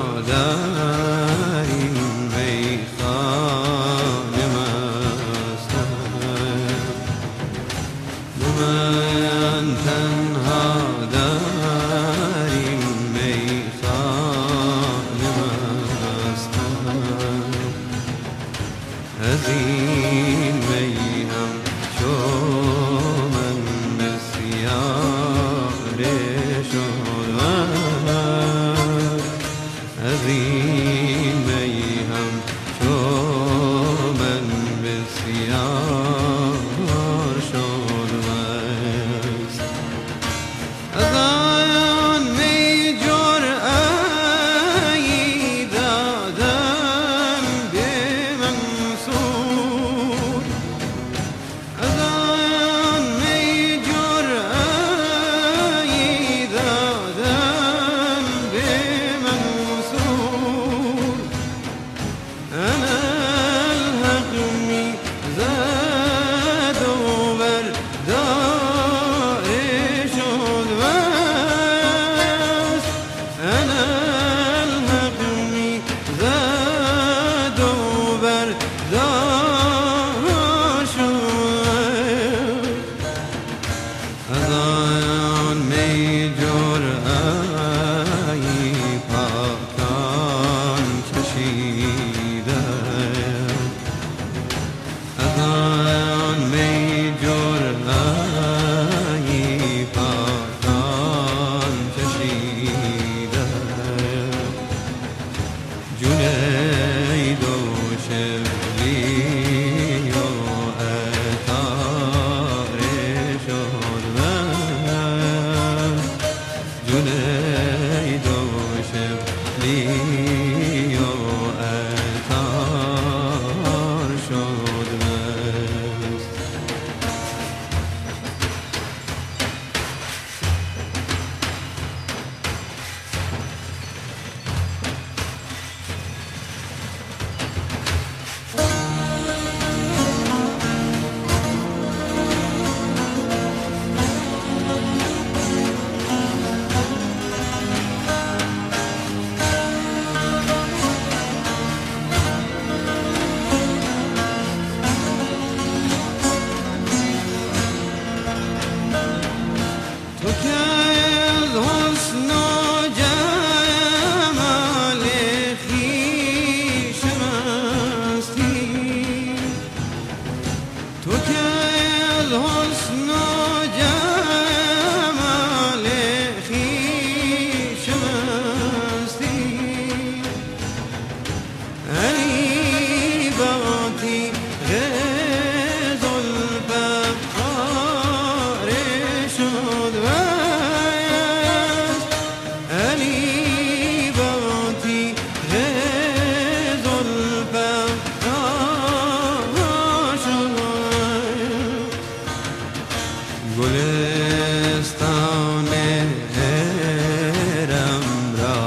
در این میخانه مستم، من تنها در این میخانه مستم. از این می هم چو من بسیاره شدم، از این می هم چو من بسیار شدم. از آن می جرعه‌ای دادم به منصور، از آن می جرعه‌ای دادم به منصور. انا الحق می زد و بر داره شد بس، انا الحق می زد و بر داره شد. از آن می جرعه‌ای پاکان چشیدم، از آن می جرعه‌ای پاکان چشیدم. جنید و شبلی و عطاره شد من، جنید و شبلی و عطار شد من. تو که از حسن و جمال خویش مستی، تو که از حسن و جمال خویش مستی. علی باتی شد بس، علی باتی زلفقار شد. گلستان هرم را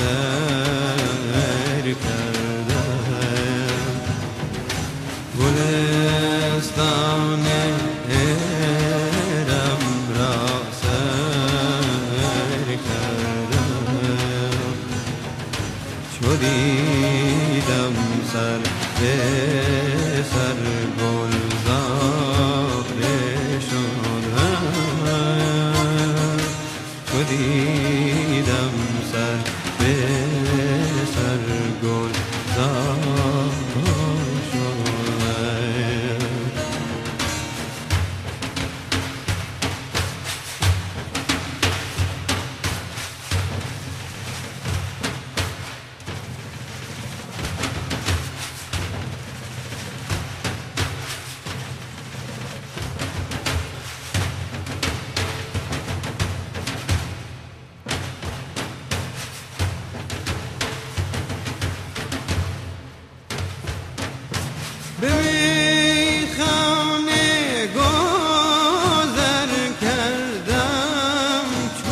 سر کردم، گلستان هرم را سر کردم. چو دیدم سر به سر گلزاره شدم، چو دیدم سر به سر گلزاره شدم. به میخانه گذر کردم چو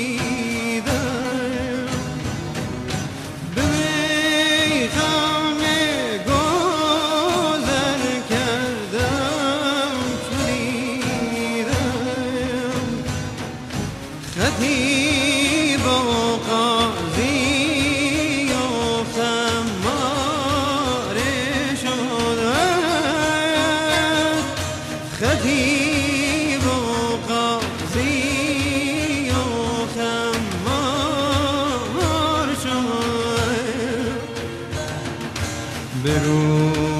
دیدم، به میخانه گذر کردم چو دیدم. خطیب و قاضی و برو